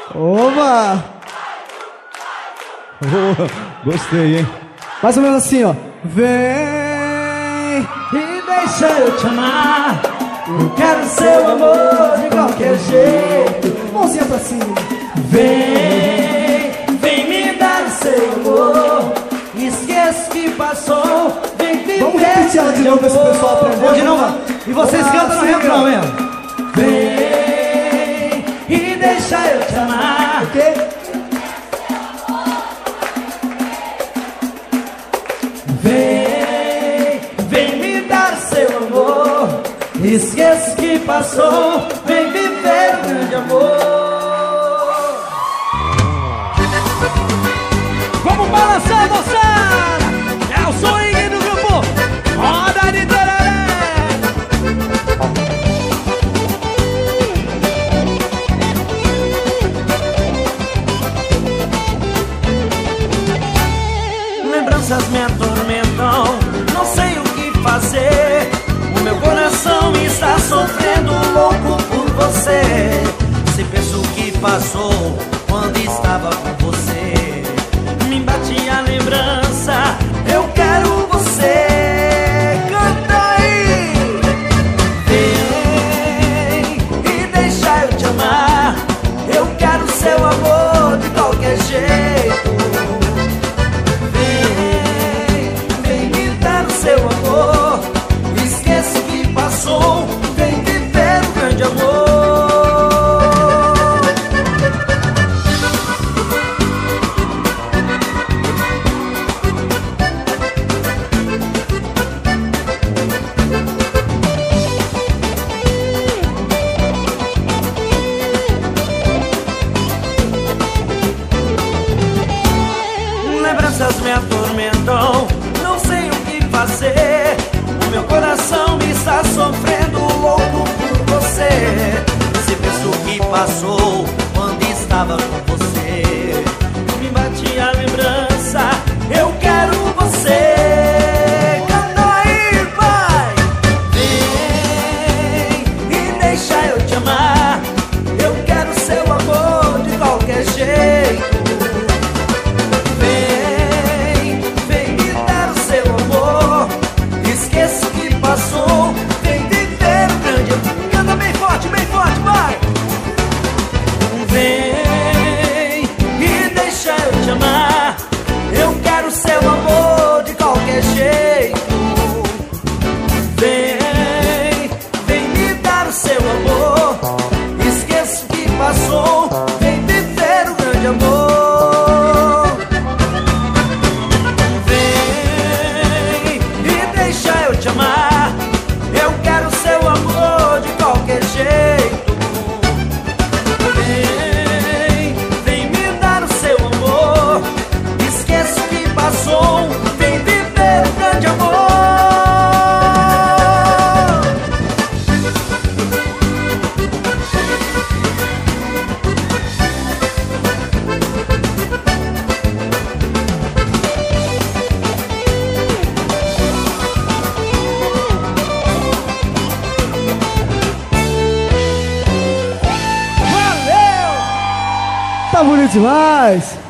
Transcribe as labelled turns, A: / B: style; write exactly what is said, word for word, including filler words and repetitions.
A: Oba! Oh, gostei, hein? Mais ou menos assim, ó. Vem e deixa eu te amar. Eu quero seu amor de qualquer jeito. Mãozinha pra cima. Vem, vem me dar o seu amor. Esquece que passou. Vem viver. Vamos repetir ela de novo pra esse pessoal aprender. De novo. E vocês cantam no refrão mesmo. Vem e deixa eu te amar. Ok? Vem, vem me dar seu amor. Esquece que passou. Vem viver um grande amor. Vamos balançar, moçada. É o swing do grupo. Roda de tereré. Lembranças me atormentam, não sei o que fazer. O meu coração está sofrendo louco por você. Se penso o que passou quando estava com você, me bate a lembrança, eu quero você. Canta aí! Vem e deixa eu te amar. Eu quero seu amor de qualquer jeito. Seu amor, esquece que passou. Vem viver um grande amor. Lembranças me atormentam, não sei o que fazer. O meu coração está sofrendo louco por você. Se penso o que passou quando estava com você, me bate a lembrança, eu quero você. Canta aí, vai! Vem e deixa eu te amar. Eu quero seu amor de qualquer jeito. Passou, vem viver um grande amor. Canta bem forte, bem forte, vai! Vem e deixa eu te amar. Eu quero seu amor de qualquer jeito. Vem, vem me dar o seu amor. Esqueça o que passou. Vem viver um grande amor. Vem e deixa eu te amar. Eu quero seu amor de qualquer jeito. Vem, vem me dar o seu amor. Esqueça o que passou. Vem viver um grande amor. Tá bonito demais!